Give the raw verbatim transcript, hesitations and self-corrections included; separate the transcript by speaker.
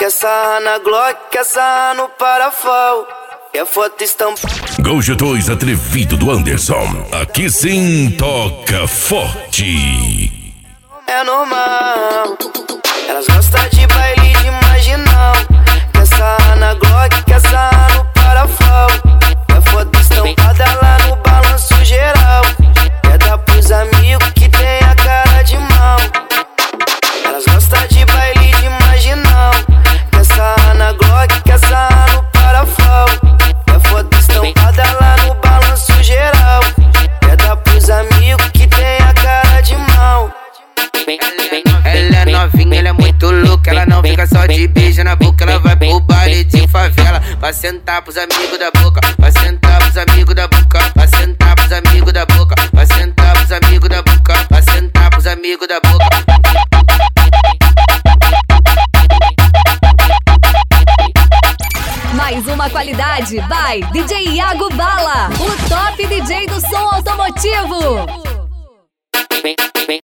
Speaker 1: Quer sarrar na Glock, quer sarrar no Parafal. Quer foto estampada.
Speaker 2: Gol G dois atrevido do Anderson. Aqui sim toca forte.
Speaker 1: É normal. Elas gostam de baile de marginal. Quer sarrar na Glock, quer sarrar no Parafal. Quer foto estampada lá no balanço geral. Quer dar pros amigos que tem a cara de mal. Elas gostam de baile de marginal. Quer sarrar na Glock, quer sarrar no Parafal. Quer foto estampada lá no balanço geral. Quer dar pros amigos que tem a cara de mal.
Speaker 3: Ela é novinha, ela é muito louca. Ela não fica só de beijo na boca. Ela vai pro baile de favela pra sentar pros amigos da boca. Pra sentar pros amigos da boca. Pra sentar pros amigos da boca. Pra sentar pros amigos da boca. Pra sentar pros amigos da boca.
Speaker 4: Mais uma qualidade by D J Iago Bala, o top D J do som automotivo.